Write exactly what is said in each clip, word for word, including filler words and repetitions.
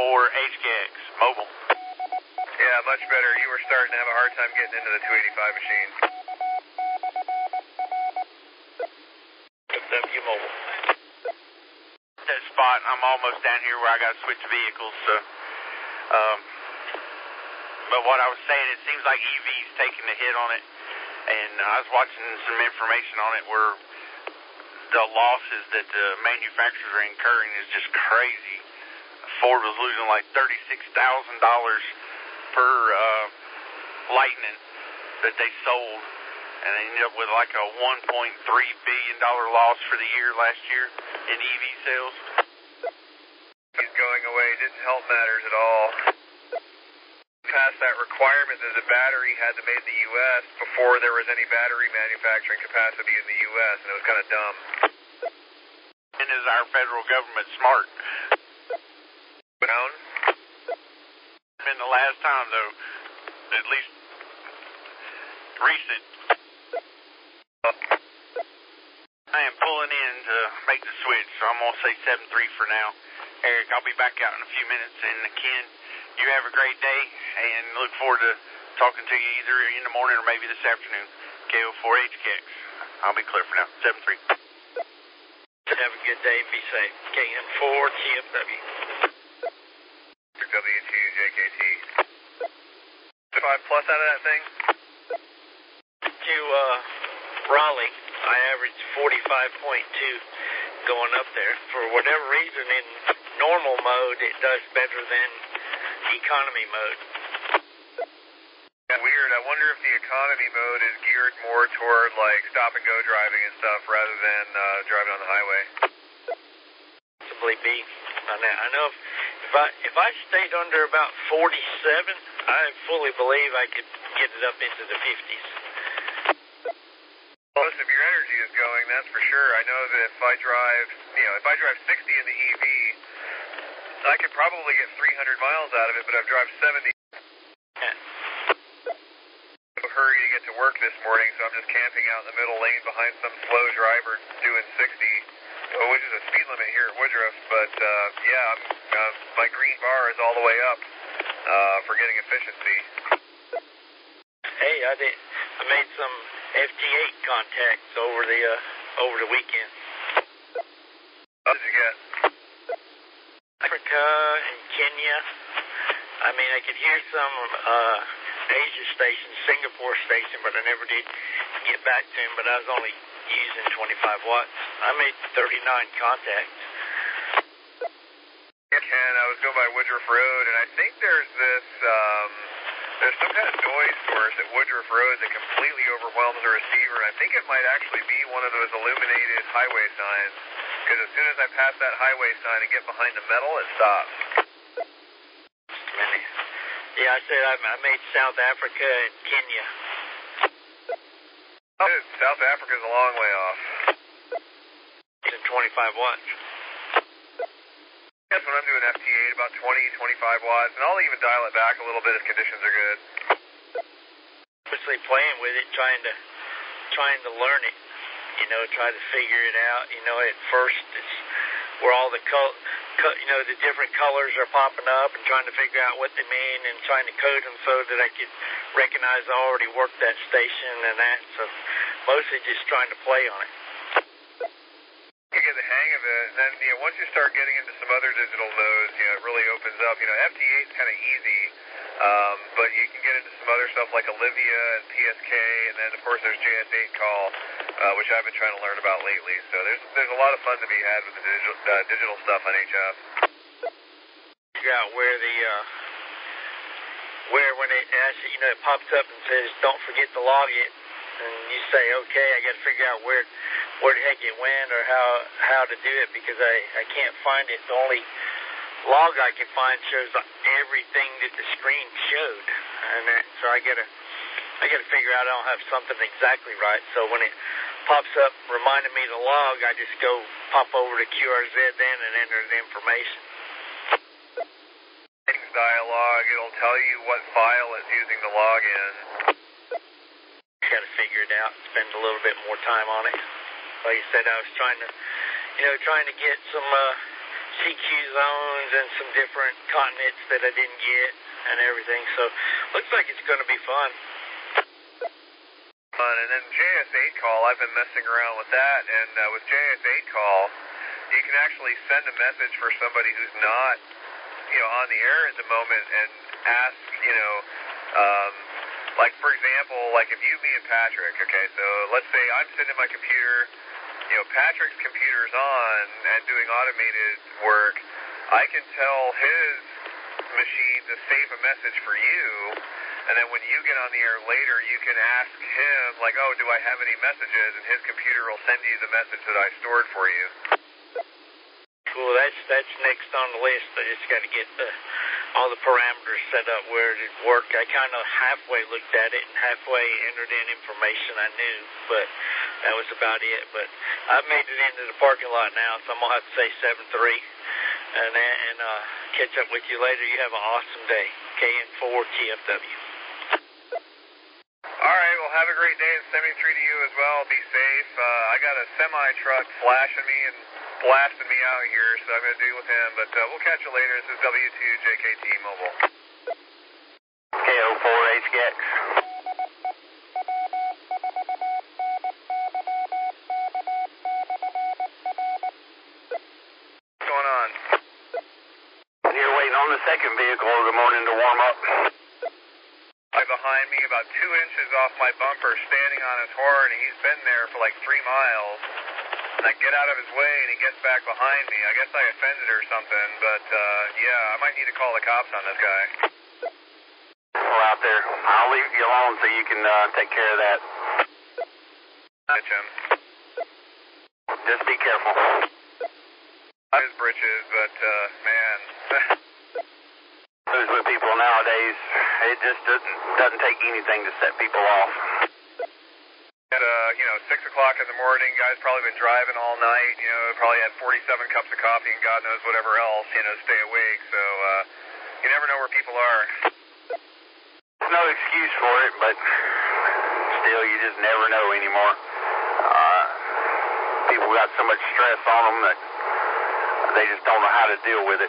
four H K X, mobile. Yeah, much better. You were starting to have a hard time getting into the two eighty-five machine. W mobile. That spot, I'm almost down here where I got to switch vehicles, so, um, but what I was saying, it seems like E V's taking a hit on it, and I was watching some information on it where the losses that the manufacturers are incurring is just crazy. Ford was losing like thirty-six thousand dollars per uh, Lightning that they sold, and they ended up with like a one point three billion dollars loss for the year last year in E V sales. He's going away. Didn't help matters at all. Passed that requirement that the battery had to be made in the U S before there was any battery manufacturing capacity in the U S, and it was kind of dumb. And is our federal government smart? Down? In the last time, though, at least recent, I am pulling in to make the switch, so I'm going to say seven three for now. Eric, I'll be back out in a few minutes, and Ken, you have a great day, and look forward to talking to you either in the morning or maybe this afternoon. K O four H K X. I'll be clear for now. seven three. Have a good day and be safe. K N four T F W. W two J K T. Five plus out of that thing? To uh, Raleigh, I averaged forty-five point two going up there. For whatever reason, in normal mode, it does better than economy mode. Yeah, weird. I wonder if the economy mode is geared more toward like stop and go driving and stuff rather than uh, driving on the highway. Possibly be. I know, I know if, if I if I stayed under about forty-seven, I fully believe I could get it up into the fifties. Most of your energy is going, that's for sure. I know that if I drive, you know, if I drive sixty in the E V, I could probably get three hundred miles out of it, but I've drive seventy. Yeah. Hurry to get to work this morning, so I'm just camping out in the middle lane behind some slow driver doing sixty, which is a speed limit here at Woodruff. But uh, yeah, I'm, uh, my green bar is all the way up uh, for getting efficiency. Hey, I did. I made some F T eight contacts over the uh, over the weekend. What did you get? Africa and Kenya. I mean, I could hear some uh, Asia station, Singapore station, but I never did get back to him. But I was only using twenty-five watts. I made thirty-nine contacts. Ken, I was going by Woodruff Road, and I think there's this. Um, There's some kind of noise source at Woodruff Road that completely overwhelms the receiver, and I think it might actually be one of those illuminated highway signs, because as soon as I pass that highway sign and get behind the metal, it stops. Yeah, I said I, I made South Africa and Kenya. Dude, South Africa's a long way off. Using twenty-five watts. That's when I'm doing F T eight, about twenty, twenty-five watts, and I'll even dial it back a little bit if conditions are good. Obviously playing with it, trying to trying to learn it, you know, try to figure it out. You know, at first it's where all the col- co- you know, the different colors are popping up and trying to figure out what they mean and trying to code them so that I could recognize I already worked that station and that. So mostly just trying to play on it. You get the hang of it, and then, you know, once you start getting into some other digital modes, you know, it really opens up. You know, F T eight is kind of easy, um, but you can get into some other stuff like Olivia and P S K, and then, of course, there's J S eight call, uh, which I've been trying to learn about lately. So there's there's a lot of fun to be had with the digital, uh, digital stuff on H F. Figure out where the, uh, where when it actually, you know, it pops up and says, don't forget to log it, and you say, okay, I got to figure out where where the heck it went or how how to do it, because I, I can't find it. The only log I can find shows everything that the screen showed, and then, so I gotta I gotta figure out I don't have something exactly right. So when it pops up reminding me to log, I just go pop over to Q R Z then and enter the information. Dialog, it'll tell you what file it's using to log in. Got to figure it out. Spend a little bit more time on it. Like I said, I was trying to, you know, trying to get some uh, C Q zones and some different continents that I didn't get and everything. So looks like it's going to be fun. Fun. And then J S eight call, I've been messing around with that. And uh, with J S eight call, you can actually send a message for somebody who's not, you know, on the air at the moment and ask, you know, um, like, for example, like if you, me, and Patrick, okay, so let's say I'm sitting at my computer, you know, Patrick's computer's on and doing automated work. I can tell his machine to save a message for you, and then when you get on the air later, you can ask him, like, oh, do I have any messages? And his computer will send you the message that I stored for you. Cool, that's that's next on the list. I just got to get the, all the parameters set up where it'd work. I kind of halfway looked at it and halfway entered in information I knew, but that was about it. But I've made it into the parking lot now, so I'm going to have to say seven three and, and uh, catch up with you later. You have an awesome day. K N four T F W. All right, well, have a great day, and seventy three to you as well. Be safe. Uh, I got a semi-truck flashing me and blasting me out here, so I'm going to deal with him, but uh, we'll catch you later. This is W two J K T Mobile. K O four H G X. What's going on? Here waiting on the second vehicle of the morning to warm up. Right behind me, about two inches off my bumper, standing on his horn, and he's been there for like three miles. And I get out of his way, and he gets back behind me. I guess I offended or something, but uh, yeah, I might need to call the cops on this guy. We're out there. I'll leave you alone so you can uh, take care of that. Catch him. Just be careful. His britches, but uh, man. Who's with people nowadays, it just doesn't, doesn't take anything to set people off. At, uh, you know, six o'clock in the morning, guys probably been driving all night, you know, probably had forty-seven cups of coffee and God knows whatever else, you know, stay awake, so, uh, you never know where people are. There's no excuse for it, but still, you just never know anymore. Uh, people got so much stress on them that they just don't know how to deal with it.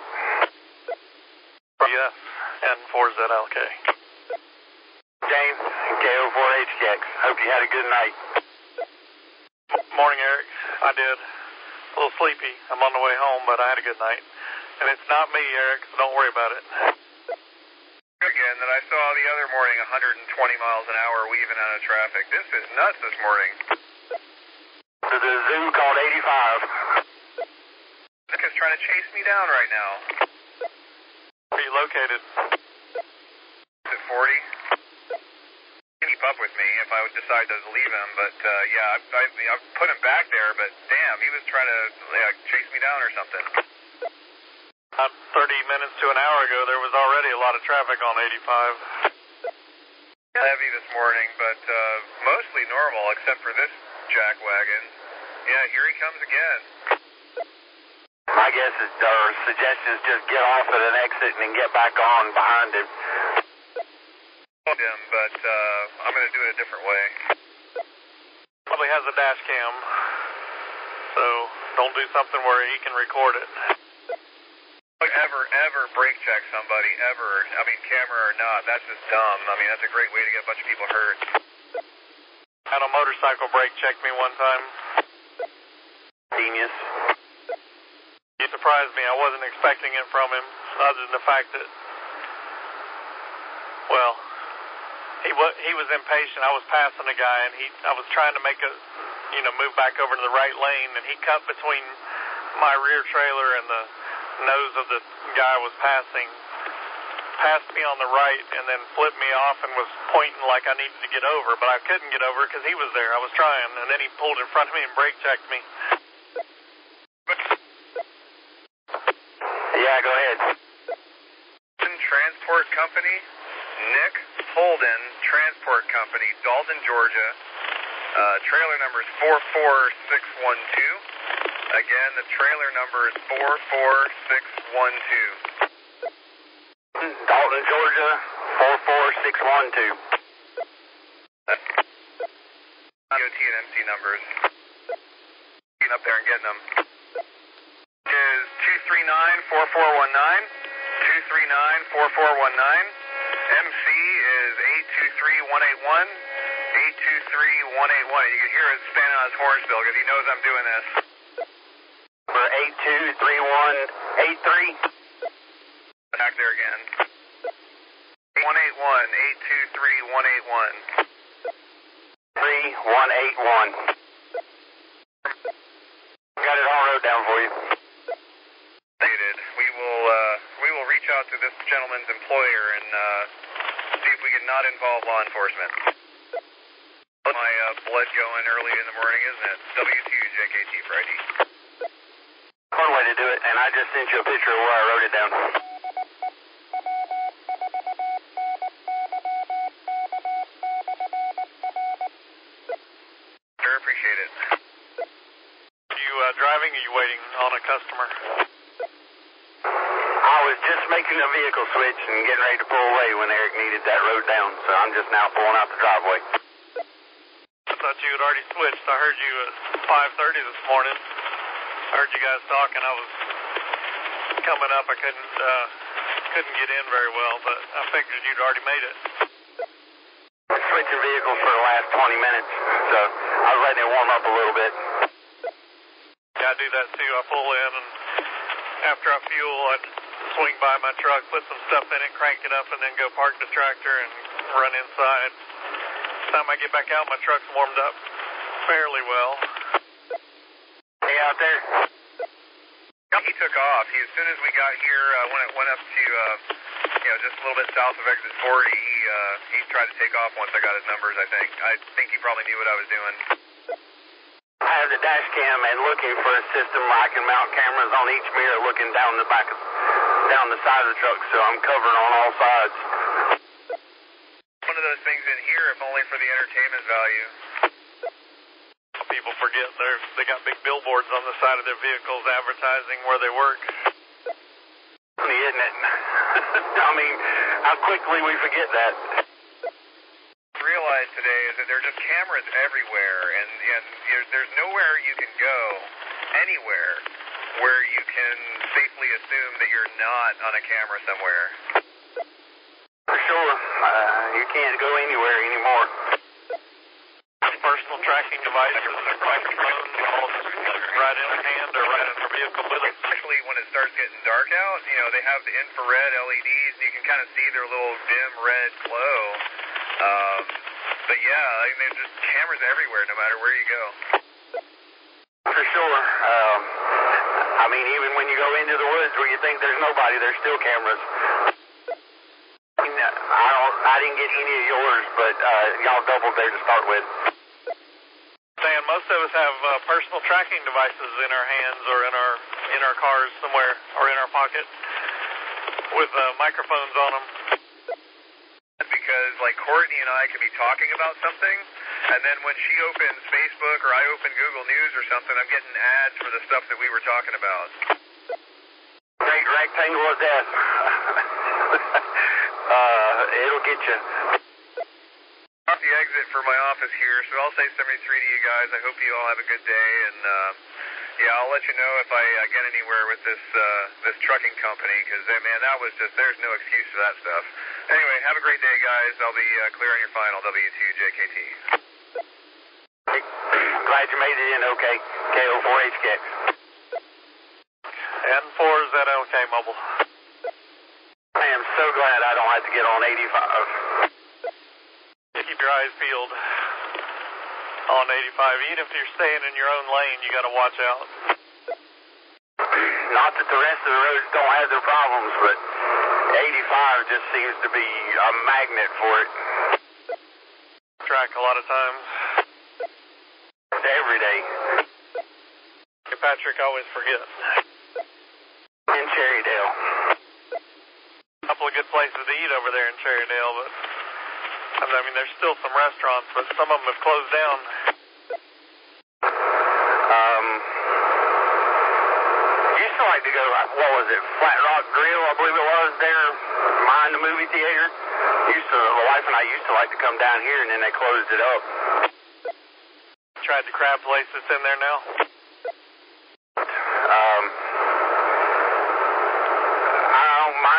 Yes, and four Z L K. James, K O four H G X. Hope you had a good night. Morning, Eric. I did. A little sleepy. I'm on the way home, but I had a good night. And it's not me, Eric, so don't worry about it. Again, that I saw the other morning, one hundred twenty miles an hour weaving out of traffic. This is nuts this morning. To the zoo called eighty-five. Nick is trying to chase me down right now. Where are you located? Is it forty? Keep up with me if I would decide to leave him, but uh, yeah, I, I, I put him back there, but damn, he was trying to yeah, chase me down or something. About thirty minutes to an hour ago, there was already a lot of traffic on eighty-five. Heavy this morning, but uh, mostly normal, except for this jackwagon. Yeah, here he comes again. My guess is, or suggestion is just get off at an exit and then get back on behind him. Him, but uh, I'm going to do it a different way. Probably has a dash cam, so don't do something where he can record it. Ever, ever brake check somebody, ever. I mean, camera or not, that's just dumb. I mean, that's a great way to get a bunch of people hurt. Had a motorcycle brake check me one time. Genius. He surprised me. I wasn't expecting it from him, other than the fact that, well, he was he was impatient. I was passing a guy, and he I was trying to make a, you know, move back over to the right lane, and he cut between my rear trailer and the nose of the guy I was passing, passed me on the right, and then flipped me off and was pointing like I needed to get over, but I couldn't get over because he was there. I was trying, and then he pulled in front of me and brake checked me. Yeah, go ahead. Transport Company, Nick Holden Transport Company, Dalton, Georgia. Uh, trailer number is four four six one two. Again, the trailer number is four four six one two. Dalton, Georgia, four four six one two. D O T and M C numbers. Getting up there and getting them. Is two three nine, four four one nine, two three nine, four four one nine. M C is eight two three, one eight one, eight two three, one eight one. You can hear it standing on his horn still because he knows I'm doing this. For eight two three one eight three. Back there again. one eight one, eight two three, one eight one. three one eight one. Got it all wrote down for you. Stated. We will uh, we will reach out to this gentleman's employer and uh, see if we can not involve law enforcement. My uh, blood going early in the morning, isn't it? W two J K T Friday. One way to do it, and I just sent you a picture of where I wrote it down. Sure, appreciate it. Are you uh, driving or are you waiting on a customer? I was just making a vehicle switch and getting ready to pull away when Eric needed that road down, so I'm just now pulling out the driveway. I thought you had already switched. I heard you at five thirty this morning. I heard you guys talking. I was coming up. I couldn't uh, couldn't get in very well, but I figured you'd already made it. Switching vehicles for the last twenty minutes, so I was letting it warm up a little bit. Yeah, I do that too. I pull in, and after I fuel, I'd swing by my truck, put some stuff in it, crank it up, and then go park the tractor and run inside. By the time I get back out, my truck's warmed up fairly well. Hey, out there? He took off. He, as soon as we got here, uh, when it went up to, uh, you know, just a little bit south of exit forty, he, uh, he tried to take off once I got his numbers, I think. I think he probably knew what I was doing. I have the dash cam and looking for a system where I can mount cameras on each mirror looking down the back of, down the side of the truck, so I'm covering on all sides. One of those things in here, if only for the entertainment value. People forget they're, they got big billboards on the side of their vehicles advertising where they work. Funny, isn't it? I mean, how quickly we forget that. Realize today is that there are just cameras everywhere, and, and you're, there's nowhere you can go, anywhere, where you can safely assume that you're not on a camera somewhere. For sure. Uh, you can't go anywhere anymore. Personal tracking devices, microphones, all right in their hand or right in their vehicle with them. Especially when it starts getting dark out, you know, they have the infrared L E Ds, and you can kind of see their little dim red glow. Um, but yeah, I mean, there's just cameras everywhere, no matter where you go. For sure. Um, I mean, even when you go into the woods where you think there's nobody, there's still cameras. I, mean, I don't. I didn't get any of yours, but uh, y'all doubled there to start with. Dan, most of us have uh, personal tracking devices in our hands or in our in our cars somewhere or in our pocket with uh, microphones on them. Because, like, Courtney and I can be talking about something, and then when she opens Facebook or I open Google News or something, I'm getting ads for the stuff that we were talking about. Great rectangle of death. uh, it'll get you. Off the exit for my office here, so I'll say seventy-three to you guys. I hope you all have a good day, and uh, yeah, I'll let you know if I uh, get anywhere with this uh, this trucking company, because uh, man, that was just, there's no excuse for that stuff. Anyway, have a great day, guys. I'll be uh, clear on your final W two J K T. Hey, glad you made it in okay. K O four H K X. And four Z L K Mobile. I am so glad I don't have to get on eighty-five. Keep your eyes peeled on eighty-five. Even if you're staying in your own lane, you got to watch out. Not that the rest of the roads don't have their problems, but eighty-five just seems to be a magnet for it. Track a lot of times. Every day. Patrick always forgets. In Cherrydale. A couple of good places to eat over there in Cherrydale, but I mean, there's still some restaurants, but some of them have closed down. Um, used to like to go, what was it, Flat Rock Grill, I believe it was, there behind the movie theater. Used to, my wife and I used to like to come down here, and then they closed it up. Tried the crab place that's in there now? Um,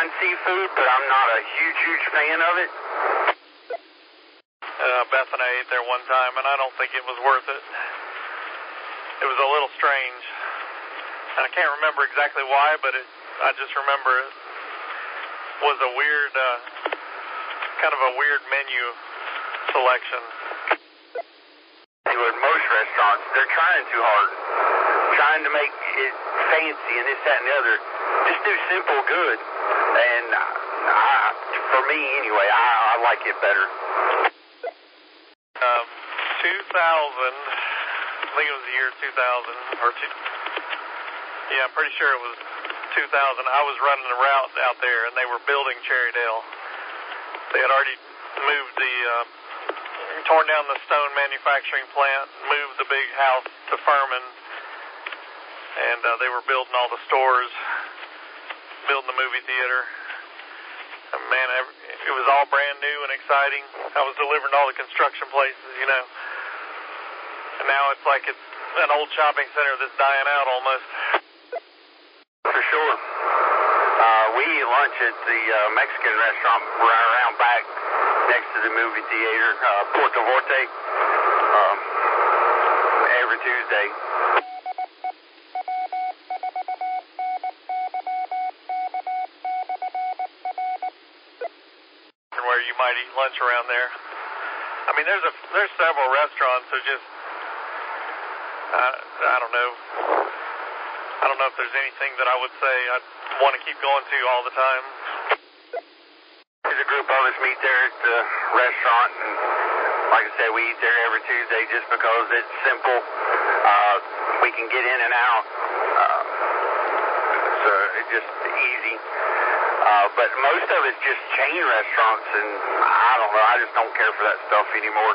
fine seafood, but I'm not a huge, huge fan of it. Uh, Beth and I ate there one time, and I don't think it was worth it. It was a little strange. I can't remember exactly why, but it, I just remember it was a weird, uh, kind of a weird menu selection. With most restaurants, they're trying too hard, trying to make it fancy and this, that, and the other. Just do simple good. And I, for me, anyway, I, I like it better. Um, two thousand, I think it was the year two thousand, or two, yeah, I'm pretty sure it was two thousand. I was running a route out there, and they were building Cherrydale. They had already moved the, uh, torn down the stone manufacturing plant, moved the big house to Furman, and uh, they were building all the stores, building the movie theater. And man, it was all brand new and exciting. I was delivering to all the construction places, you know. And now it's like it's an old shopping center that's dying out almost. For sure. Uh, we eat lunch at the uh, Mexican restaurant right around back next to the movie theater, uh, Puerto Forte, um, every Tuesday. Where you might eat lunch around there. I mean, there's a there's several restaurants that just uh, I don't know. I don't know if there's anything that I would say I'd want to keep going to all the time. There's a group of us meet there at the restaurant, and like I said, we eat there every Tuesday just because it's simple. Uh, we can get in and out. Uh, so it's just easy. Uh, but most of it's just chain restaurants, and I don't know, I just don't care for that stuff anymore.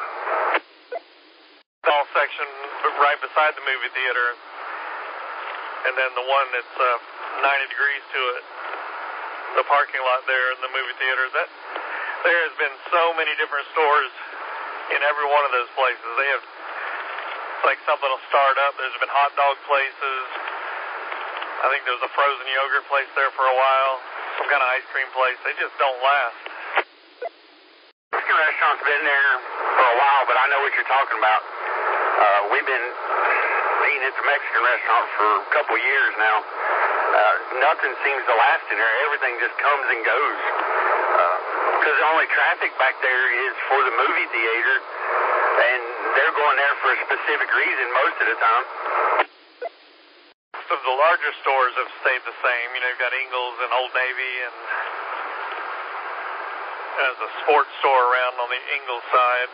Small section right beside the movie theater, and then the one that's uh, ninety degrees to it, the parking lot there in the movie theater. That there has been so many different stores in every one of those places. They have, it's like something will start up. There's been hot dog places. I think there was a frozen yogurt place there for a while. Some kind of ice cream place. They just don't last. Mexican restaurant's been there for a while, but I know what you're talking about. Uh, we've been eating at the Mexican restaurant for a couple years now. Uh, nothing seems to last in there. Everything just comes and goes. Because uh, the only traffic back there is for the movie theater, and they're going there for a specific reason most of the time. Of the larger stores have stayed the same. You know, you've got Ingles and Old Navy, and there's a sports store around on the Ingles side.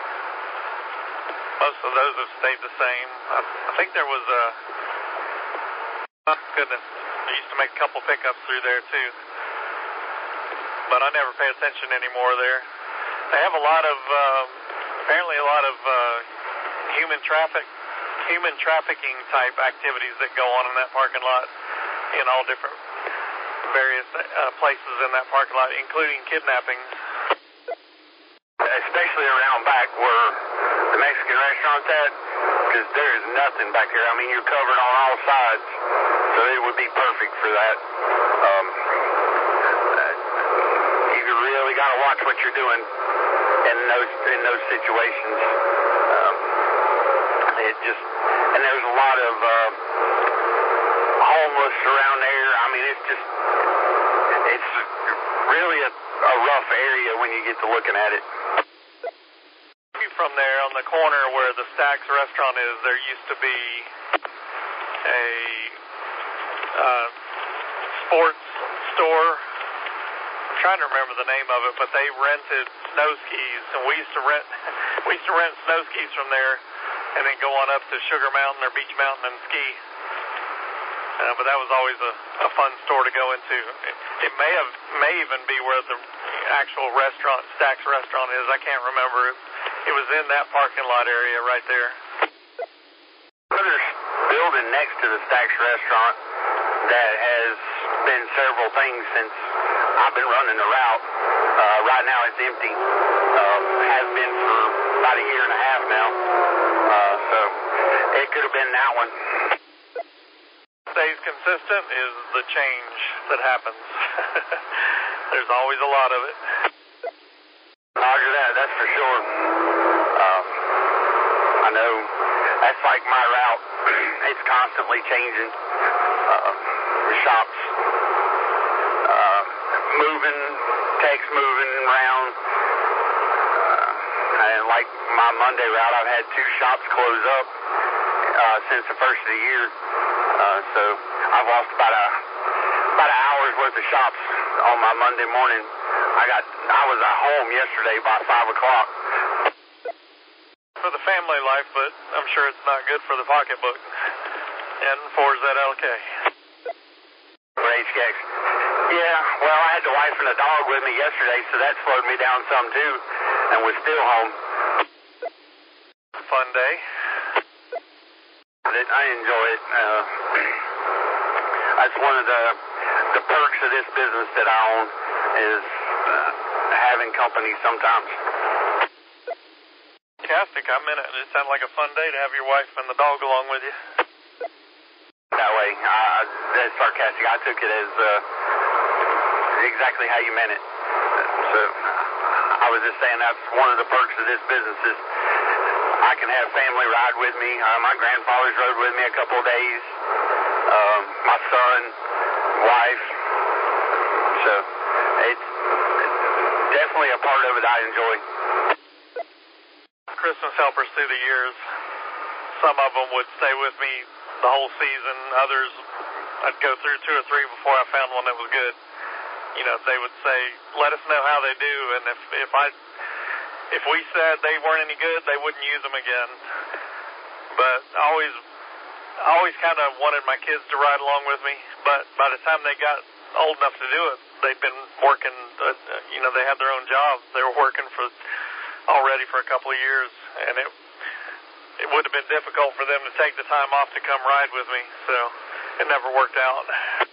Most of those have stayed the same. I, I think there was a, oh goodness, I used to make a couple pickups through there too. But I never pay attention anymore there. They have a lot of, uh, apparently a lot of uh, human traffic human trafficking type activities that go on in that parking lot in all different various uh, places in that parking lot, including kidnappings. Especially around back where the Mexican restaurant's at, because there is nothing back there. I mean, you're covered on all sides, so it would be perfect for that. Um, you really got to watch what you're doing in those in those situations. Um, it just and there's a lot of uh, homeless around there. I mean, it's just it's really a, a rough area when you get to looking at it. From there on the corner where the Stacks restaurant is, there used to be a uh, sports store. I'm trying to remember the name of it, but they rented snow skis, and we used to rent we used to rent snow skis from there, and then go on up to Sugar Mountain or Beach Mountain and ski. Uh, but that was always a, a fun store to go into. It, it may have may even be where the actual restaurant, Stacks restaurant, is. I can't remember. It, it was in that parking lot area right there. There's a building next to the Stacks restaurant that has been several things since I've been running the route. Uh, right now it's empty. Uh, has been for about a year and a half now. Uh, so it could have been that one. Stays consistent is the change that happens. There's always a lot of it. Roger that, that's for sure. Um, I know that's like my route. It's constantly changing. Uh, shops uh, moving, techs moving around. Uh, and like my Monday route, I've had two shops close up uh, since the first of the year. Uh, so I've lost about a about an hour's worth of shops on my Monday morning. I got I was at home yesterday by five o'clock. For the family life, but I'm sure it's not good for the pocketbook. And for Z L K. For H K X. Yeah, well, I had the wife and the dog with me yesterday, so that slowed me down some too, and was still home. Fun day. I enjoy it. Uh, that's one of the the perks of this business that I own is uh, having company sometimes. Fantastic. I meant it. It sounded like a fun day to have your wife and the dog along with you. That way, uh, that's sarcastic. I took it as uh, exactly how you meant it. So I was just saying that's one of the perks of this business is I can have family ride with me. Uh, my grandfather's rode with me a couple of days. Um, my son, wife. So it's definitely a part of it I enjoy. Christmas helpers through the years. Some of them would stay with me the whole season. Others, I'd go through two or three before I found one that was good. You know, they would say, let us know how they do, and if if I if we said they weren't any good, they wouldn't use them again. But I always I always kind of wanted my kids to ride along with me. But by the time they got old enough to do it, they'd been working. Uh, you know, they had their own jobs. They were working for already for a couple of years, and it it would have been difficult for them to take the time off to come ride with me, so it never worked out.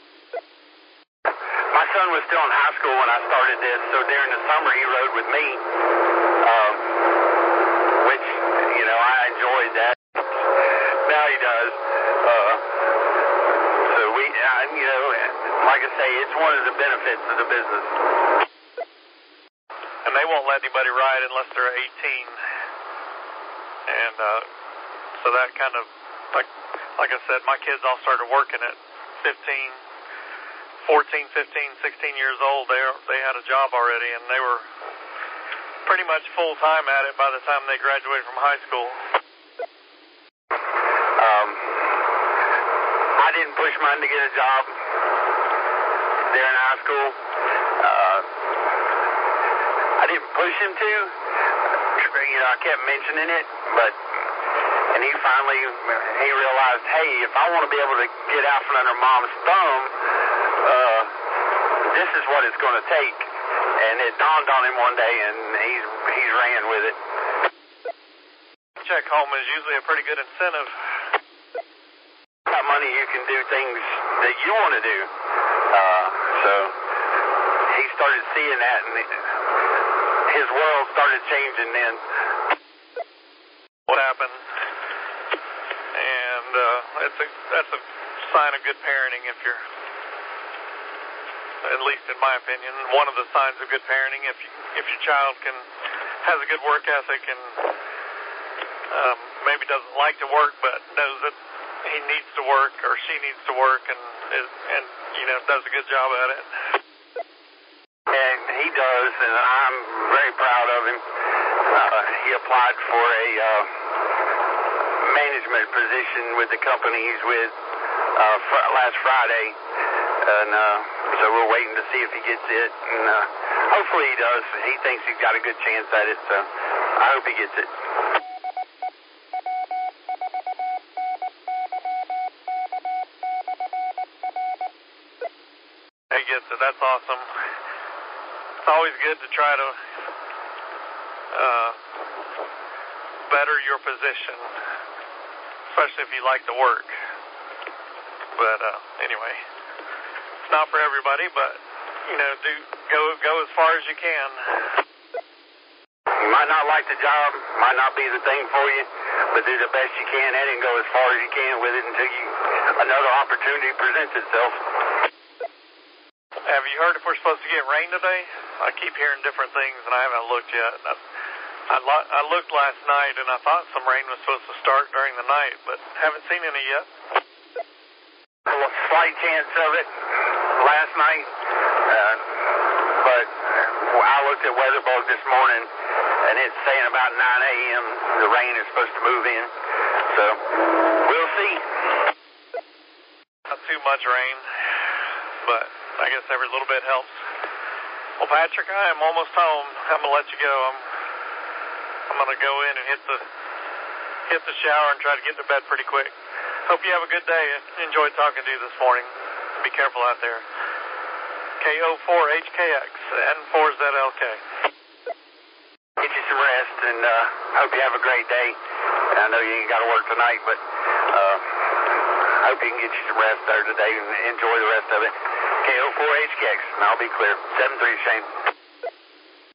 My son was still in high school when I started this, so during the summer he rode with me, um, which, you know, I enjoyed that. Now he does. Uh, so we, uh, you know, like I say, it's one of the benefits of the business. And they won't let anybody ride unless they're eighteen. And uh, so that kind of, like like I said, my kids all started working at fifteen, fourteen, fifteen, sixteen years old. They they had a job already, and they were pretty much full-time at it by the time they graduated from high school. Um, I didn't push mine to get a job there in high school. Uh, I didn't push him to. You know, I kept mentioning it, but and he finally he realized, hey, if I want to be able to get out from under mom's thumb, uh, this is what it's going to take. And it dawned on him one day, and he's he's ran with it. Check home is usually a pretty good incentive. Got money, you can do things that you want to do. Uh, so he started seeing that, and his world started changing then. What happened? And uh, that's a that's a sign of good parenting if you're, at least in my opinion, one of the signs of good parenting. If you, if your child can has a good work ethic and um, maybe doesn't like to work but knows that he needs to work or she needs to work and is, and you know does a good job at it. And he does, and I'm very proud of him. Uh, he applied for a uh, management position with the company he's with uh, fr- last Friday, and uh, so we're waiting to see if he gets it. And uh, hopefully he does. He thinks he's got a good chance at it, so I hope he gets it. He gets it. That's awesome. It's always good to try to uh, better your position, especially if you like to work. But uh, anyway, it's not for everybody, but you know, do go go as far as you can. You might not like the job, might not be the thing for you, but do the best you can and then go as far as you can with it until you another opportunity presents itself. Have you heard if we're supposed to get rain today? I keep hearing different things, and I haven't looked yet. I, I, lo- I looked last night, and I thought some rain was supposed to start during the night, but haven't seen any yet. A slight chance of it last night, uh, but I looked at WeatherBug this morning, and it's saying about nine a.m. the rain is supposed to move in, so we'll see. Not too much rain, but I guess every little bit helps. Well, Patrick, I am almost home. I'm gonna let you go. I'm I'm gonna go in and hit the hit the shower and try to get to bed pretty quick. Hope you have a good day. Enjoyed talking to you this morning. Be careful out there. K O four H K X and four Z L K. Get you some rest, and uh, hope you have a great day. I know you ain't got to work tonight, but uh, I hope you can get you some rest there today and enjoy the rest of it. K O four H K X, and I'll be clear. seven three, Shane.